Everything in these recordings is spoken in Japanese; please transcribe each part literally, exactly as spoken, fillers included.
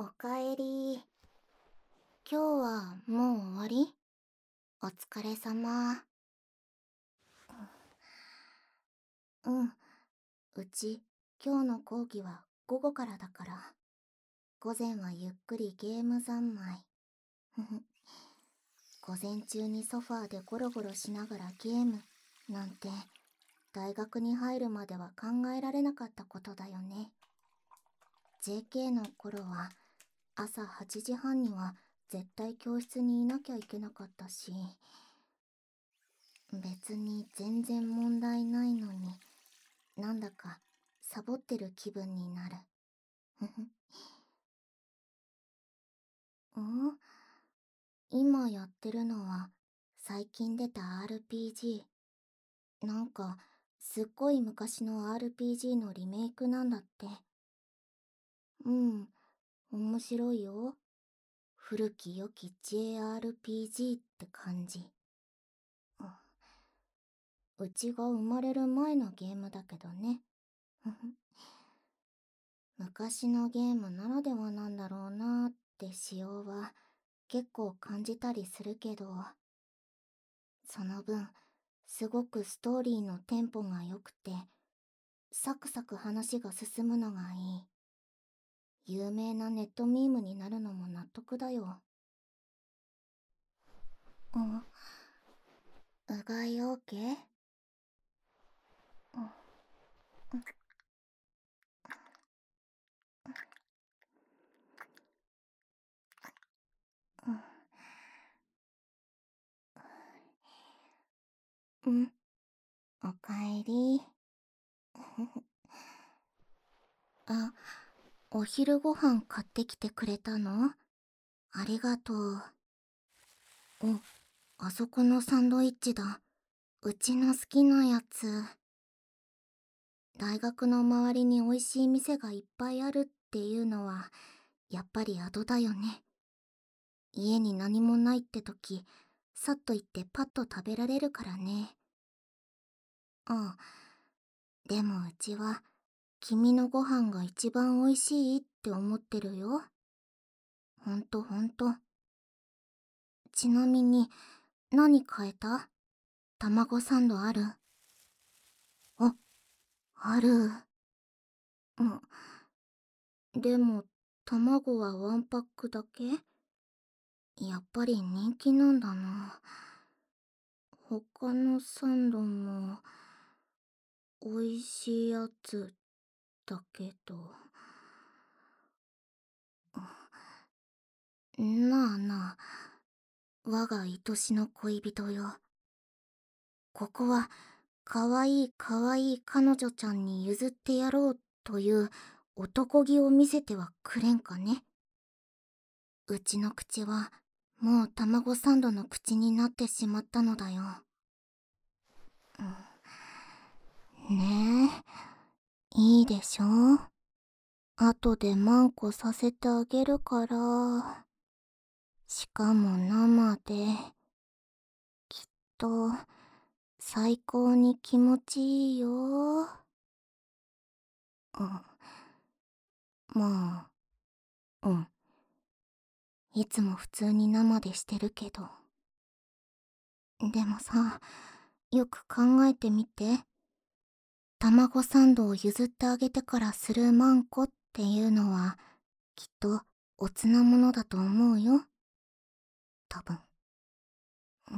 おかえり。今日はもう終わり？お疲れ様。うん。うち、今日の講義は午後からだから。午前はゆっくりゲーム三昧。ふふ。午前中にソファーでゴロゴロしながらゲームなんて、大学に入るまでは考えられなかったことだよね。ジェーケー の頃は、朝はちじはんには絶対教室にいなきゃいけなかったし、別に全然問題ないのに、なんだかサボってる気分になる。ふふ。ん？今やってるのは最近出た アールピージー。なんかすっごい昔の アールピージー のリメイクなんだって。うん、面白いよ。古き良き ジェーアールピージー って感じ。うちが生まれる前のゲームだけどね。ふふ。昔のゲームならではなんだろうなーって仕様は結構感じたりするけど、その分すごくストーリーのテンポが良くてサクサク話が進むのがいい。有名なネットミームになるのも納得だよ。うん。うがい オーケー？ うん。うん。おかえり。あ、お昼ご飯買ってきてくれたの？ありがとう。お、あそこのサンドイッチだ。うちの好きなやつ。大学の周りに美味しい店がいっぱいあるっていうのは、やっぱり後だよね。家に何もないって時、さっと行ってパッと食べられるからね。ああ、でもうちは、君のご飯が一番美味しいって思ってるよ。ほんとほんと。ちなみに、何変えた？卵サンドある？あ、ある。うん。でも、卵はワンパックだけ？やっぱり人気なんだな。他のサンドも、美味しいやつだけど。なあなあ、我が愛しの恋人よ。ここは、かわいいかわいい彼女ちゃんに譲ってやろうという男気を見せてはくれんかね。うちの口は、もう卵サンドの口になってしまったのだよ。ねえ、いいでしょ？後でマンコさせてあげるから。しかも生で。きっと、最高に気持ちいいよ。うん。まあ、うん。いつも普通に生でしてるけど。でもさ、よく考えてみて。卵サンドを譲ってあげてからするマンコっていうのは、きっとおつなものだと思うよ。多分。うん。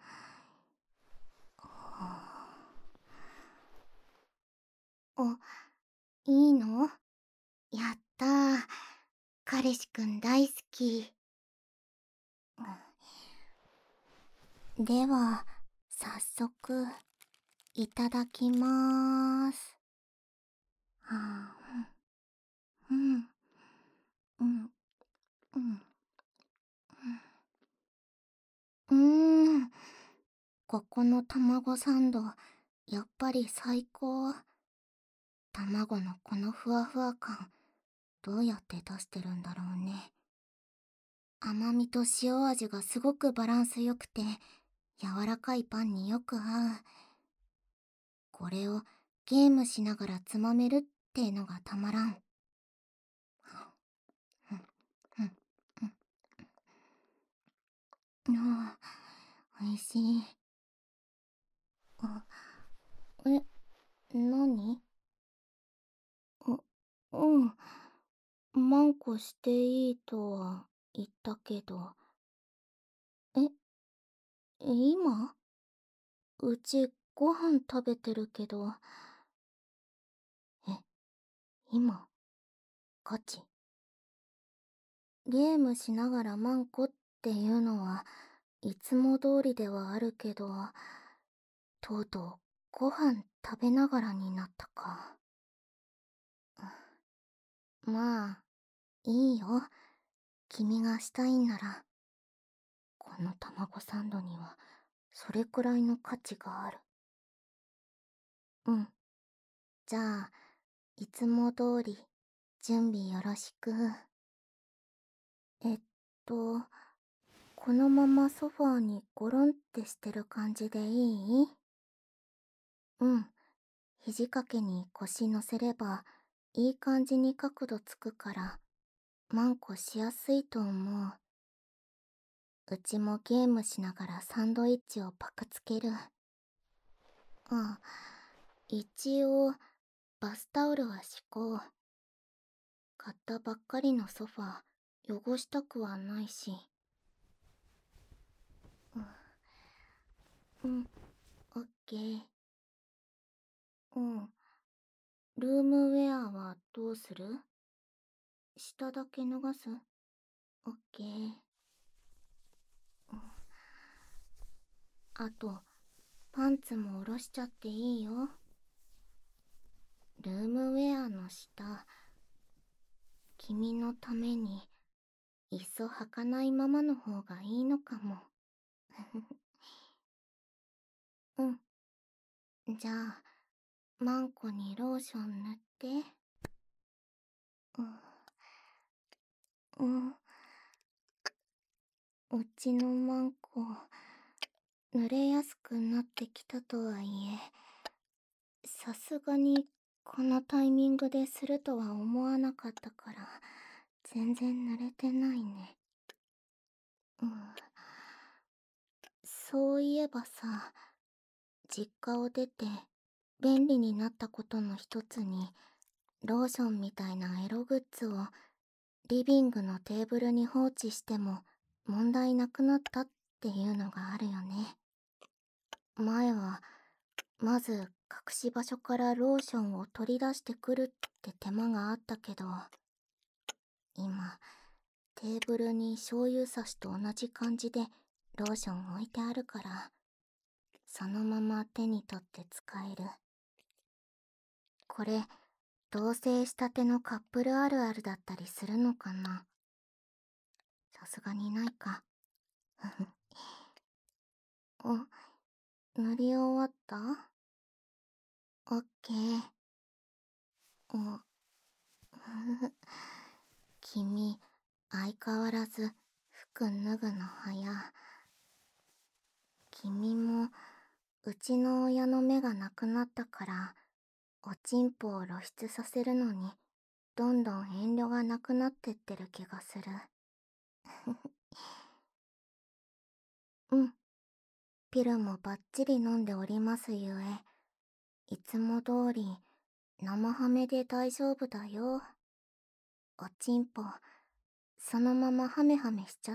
お、いいの？やったー。彼氏くん大好き。では、早速、いただきまーす。はあ、うん、うん、うん、うん。うーん、ここの卵サンド、やっぱり最高。卵のこのふわふわ感、どうやって出してるんだろうね。甘みと塩味がすごくバランス良くて、柔らかいパンによく合う。これをゲームしながらつまめるってのがたまらん。 し。あ、え、なに？う、うん。マンコしていいとは言ったけど。え、今？うちご飯食べてるけど。え、今？ガチ？ゲームしながらマンコっていうのはいつも通りではあるけど、とうとうご飯食べながらになったか。まあ、いいよ。君がしたいんなら。この卵サンドにはそれくらいの価値がある。うん。じゃあ、いつも通り準備よろしく。えっと、このままソファーにゴロンってしてる感じでいい？うん。肘掛けに腰乗せればいい感じに角度つくからマンコしやすいと思う。うちもゲームしながらサンドイッチをパクつける。あ、一応バスタオルは敷こう。買ったばっかりのソファー汚したくはないし。うん、うん、オッケー。うん。ルームウェアはどうする？下だけ脱がす？オッケー。あと、パンツも下ろしちゃっていいよ。ルームウェアの下、君のために、いっそ履かないままの方がいいのかも。うん。じゃあ、マンコにローション塗って。うん。うちのマンコ、濡れやすくなってきたとはいえ、さすがにこのタイミングでするとは思わなかったから、全然濡れてないね。うん。そういえばさ、実家を出て便利になったことの一つに、ローションみたいなエログッズをリビングのテーブルに放置しても問題なくなったっていうのがあるよね。前はまず隠し場所からローションを取り出してくるって手間があったけど、今テーブルに醤油差しと同じ感じでローション置いてあるから、そのまま手に取って使える。これ同棲したてのカップルあるあるだったりするのかな？さすがにないか。お、塗り終わった？オッケー。お、君、相変わらず服脱ぐの早。君も、うちの親の目がなくなったから、おちんぽを露出させるのに、どんどん遠慮がなくなってってる気がする。うん。ピルもバッチリ飲んでおりますゆえ、いつも通り、生ハメで大丈夫だよ。おちんぽ、そのままハメハメしちゃって。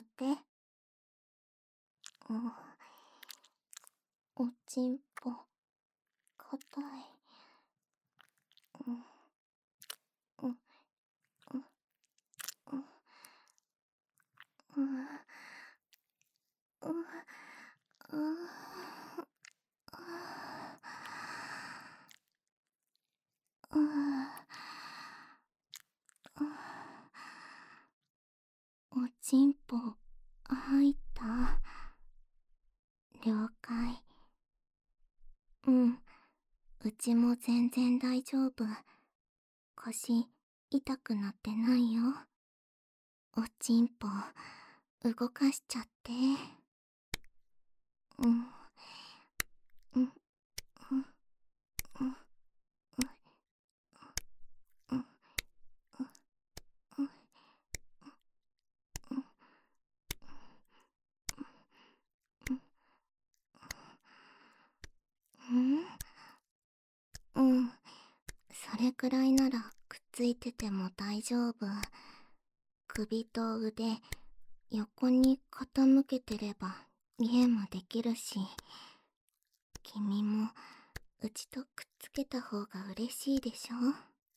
うん、おちんぽ、かたい。うん、うん、うん、うん、うん、うん、うん、うん、おちんぽ、入った？了解。うん、うちも全然大丈夫。腰、痛くなってないよ。おちんぽ、動かしちゃって。うん、うん、うん、うん、うん、うん、 くらいならくっついてても大丈夫。首と腕、横に傾けてればゲームできるし、君もうちとくっつけた方が嬉しいでしょ。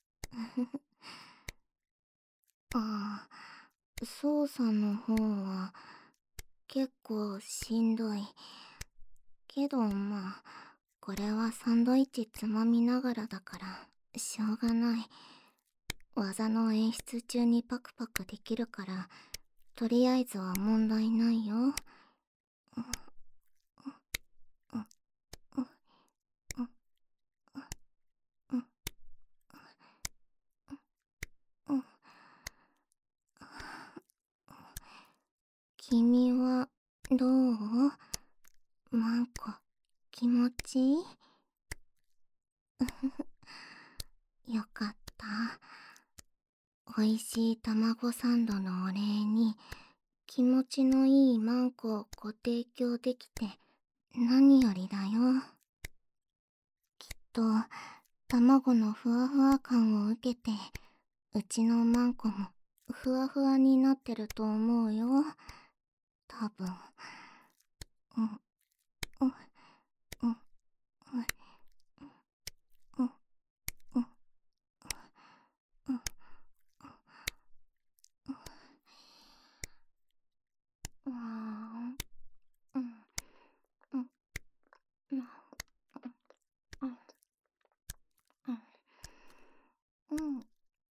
ああ、操作の方は結構しんどい。けどまあ、これはサンドイッチつまみながらだからしょうがない。技の演出中にパクパクできるから、とりあえずは問題ないよ。君はどう？マンコ、気持ちいい？よかった。おいしい卵サンドのお礼に気持ちのいいマンコをご提供できて何よりだよ。きっと卵のふわふわ感を受けて、うちのマンコもふわふわになってると思うよ。多分。うん、うん、うん、うん、うん、うん、うん、うん、うん、うん、うん、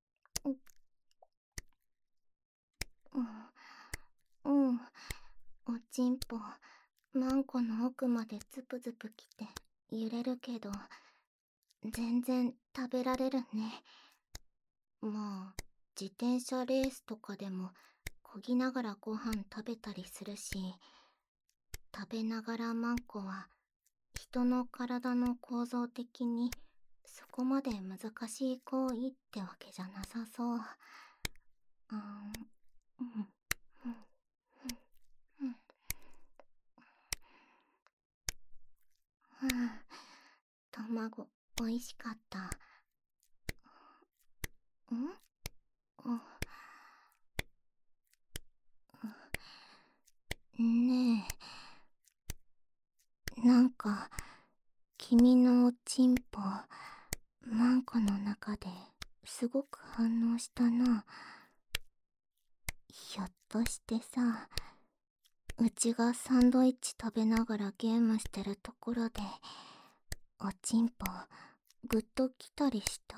うん、うん、おちんぽ、マンコの奥までズプズプきて揺れるけど、全然食べられるね。まあ、自転車レースとかでも漕ぎながらご飯食べたりするし、食べながらマンコは人の体の構造的にそこまで難しい行為ってわけじゃなさそう。うん、うん、うん、うん、うん。卵、おいしかった。ん？ねえ、なんか君のおちんぽ、マンコの中ですごく反応したな。ひょっとしてさ、うちがサンドイッチ食べながらゲームしてるところでおちんぽグッときたりした？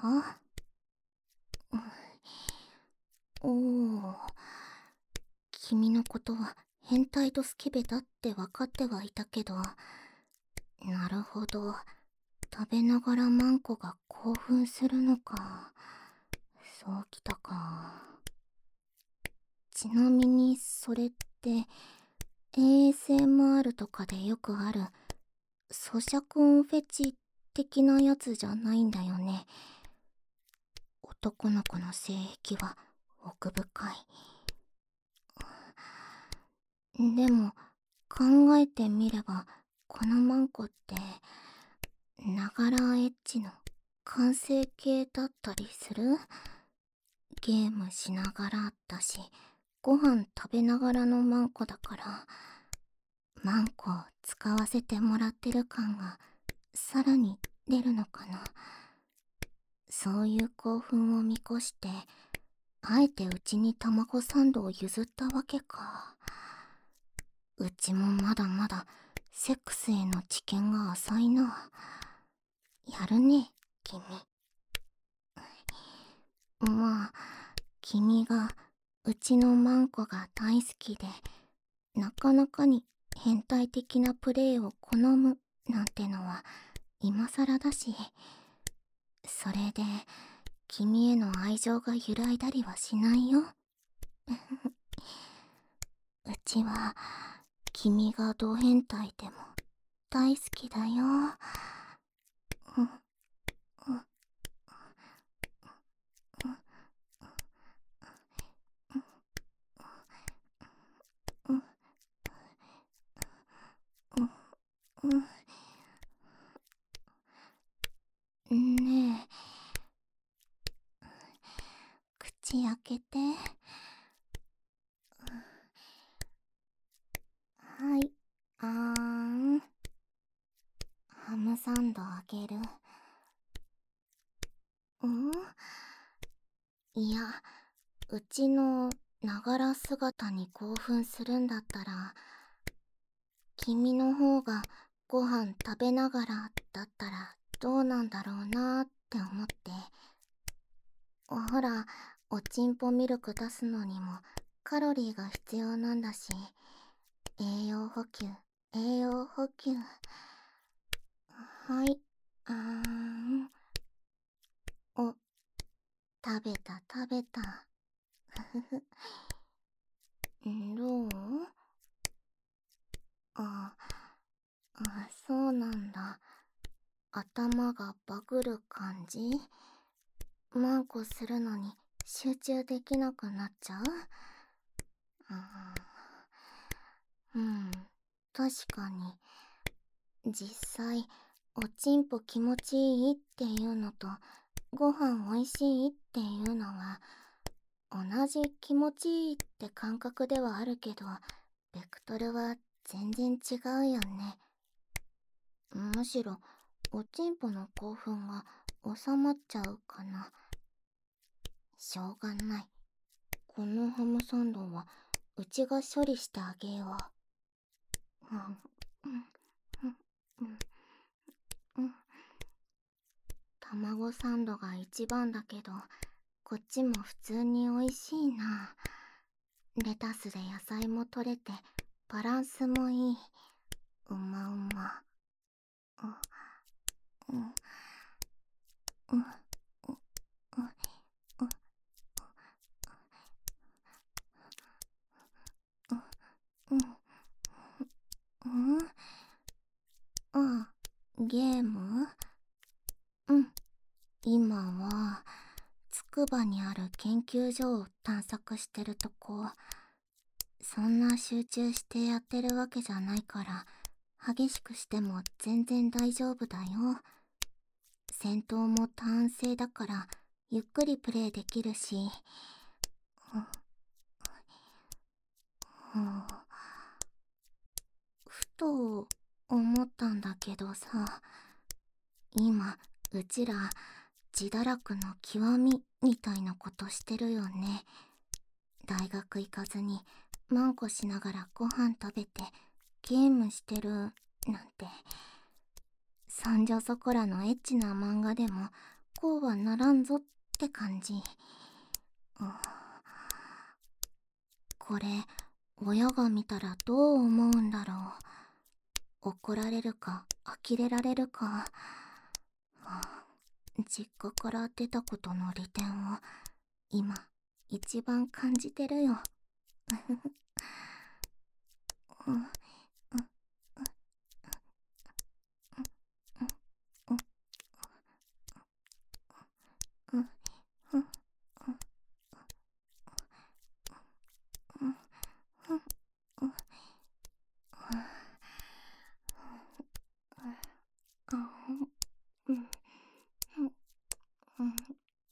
おお、君のことは変態とスケベだって分かってはいたけど、なるほど、食べながらマンコが興奮するのか。そうきたか。ちなみにそれって エーエスエムアール とかでよくある咀嚼音フェチ的なやつじゃないんだよね。男の子の性癖は奥深い。でも考えてみれば、このマンコってながらエッチの完成形だったりする？ゲームしながらだし、ご飯食べながらのマンコだから、マンコを使わせてもらってる感がさらに出るのかな。そういう興奮を見越して、あえてうちに卵サンドを譲ったわけか。うちもまだまだセックスへの知見が浅いな。やるね、君。まあ、君がうちのマンコが大好きで、なかなかに変態的なプレイを好むなんてのは今更だし、それで君への愛情が揺らいだりはしないよ。うちは君がド変態でも大好きだよ。うん、うん、うん、うん、うん。ねし開けて。はい。あーん。ハムサンドあげる。ん？いや、うちのながら姿に興奮するんだったら、君の方がご飯食べながらだったらどうなんだろうなーって思って。ほら、おちんぽミルク出すのにもカロリーが必要なんだし、栄養補給、栄養補給。はい。あーん。お、食べた食べた。ふふふ。んどう？あ、あ、そうなんだ。頭がバグる感じ？マンコするのに集中できなくなっちゃう？あー、うん、確かに。実際、おちんぽ気持ちいいっていうのと、ご飯おいしいっていうのは、同じ気持ちいいって感覚ではあるけど、ベクトルは全然違うよね。むしろ、おちんぽの興奮が収まっちゃうかな。しょうがない。このハムサンドは、うちが処理してあげよう。うん、うん、うん、うん。卵サンドが一番だけど、こっちも普通に美味しいな。レタスで野菜も取れて、バランスもいい。うまうま。う、うん、うん、うん、うん、うん、うん、うん、あ、ゲーム？うん。今は、つくばにある研究所を探索してるとこ。そんな集中してやってるわけじゃないから、激しくしても全然大丈夫だよ。戦闘もターン制だから、ゆっくりプレイできるし。うん、ふと思ったんだけどさ、今うちら自堕落の極みみたいなことしてるよね。大学行かずにマンコしながらご飯食べてゲームしてるなんて。そんじょそこらのエッチな漫画でもこうはならんぞって感じ。うん、これ親が見たらどう思うんだろう。怒られるか呆れられるか。実家から出たことの利点を今一番感じてるよ。うん、うん、うん、うん、うん、うん、うん、うん、うん、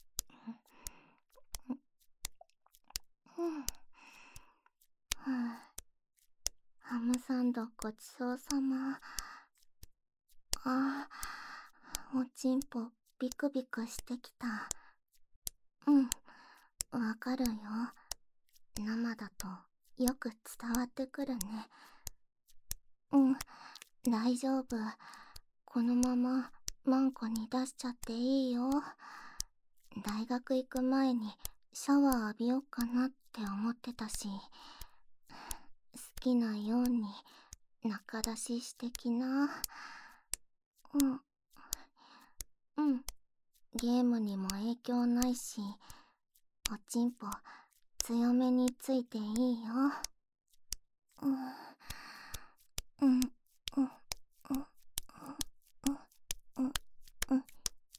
ハムサンドごちそうさま。あー、おちんぽビクビクしてきた。うん、わかるよ。生だとよく伝わってくるね。うん、大丈夫。このままマンコに出しちゃっていいよ。大学行く前にシャワー浴びようかなって思ってたし、好きなように中出ししてきな。うん、うん。ゲームにも影響ないし、おちんぽ強めについていいよ。うん、うん、うん、うん、うん、うん、うん、うん、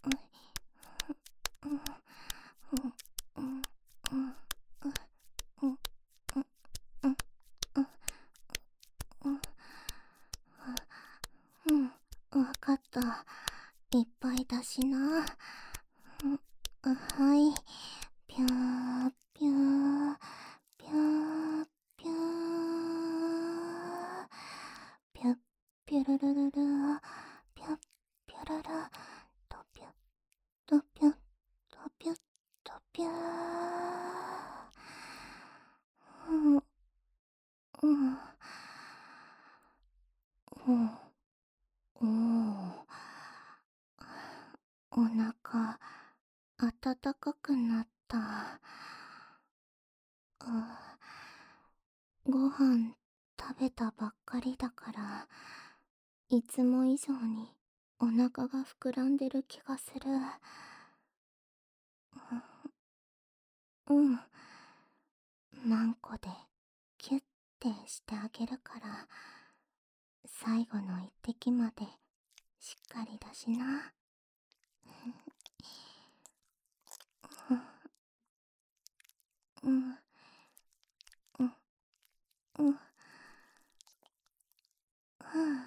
うん、うん、うん、うん、うん、わかった。いっぱいだしな。うん、はい。ぴゅーっおお。お腹、暖かくなった。あ、ご飯食べたばっかりだから、いつも以上にお腹が膨らんでる気がする。うん。マンコでキュッてしてあげるから、最後の一滴までしっかりだしな。うん、うん、うん、ふぅ。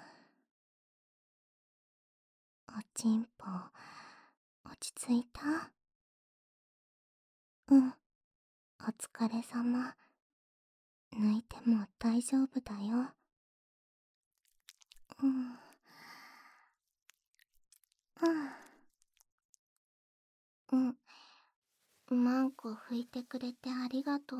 おちんぽ、落ち着いた？うん、お疲れさま。抜いても大丈夫だよ。うん、うん、うん。マンコ拭いてくれてありがとう。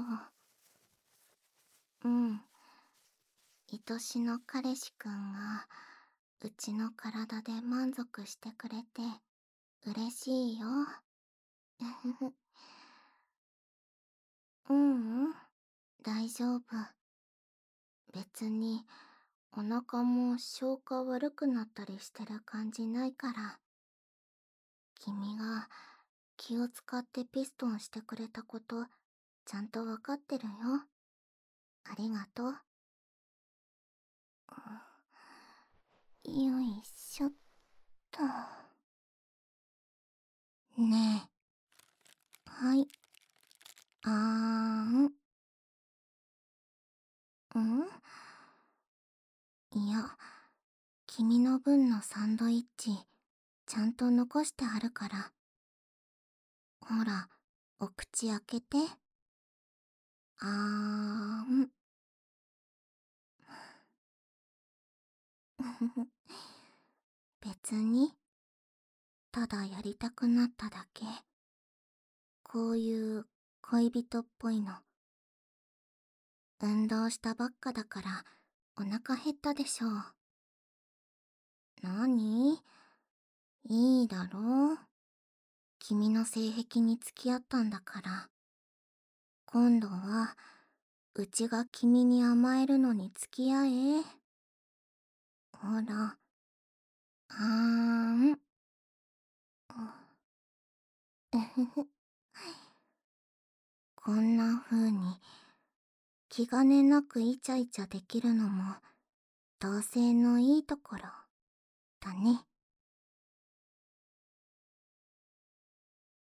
うん。愛しの彼氏くんが、うちの体で満足してくれて、嬉しいよ。うふふ。ううん、大丈夫。別に、お腹も消化悪くなったりしてる感じないから。君が気を使ってピストンしてくれたこと、ちゃんとわかってるよ。ありがとう。よいしょっと。ねえ。はい。あーん。んいや、君の分のサンドイッチ、ちゃんと残してあるから。ほら、お口開けて。あーん。別に、ただやりたくなっただけ。こういう恋人っぽいの。運動したばっかだからお腹減ったでしょう。なに？いいだろう。君の性癖に付き合ったんだから。今度は、うちが君に甘えるのに付き合え。ほら。あーん。うふふ。こんな風に、気兼ねなくイチャイチャできるのも、同性のいいところ、だね。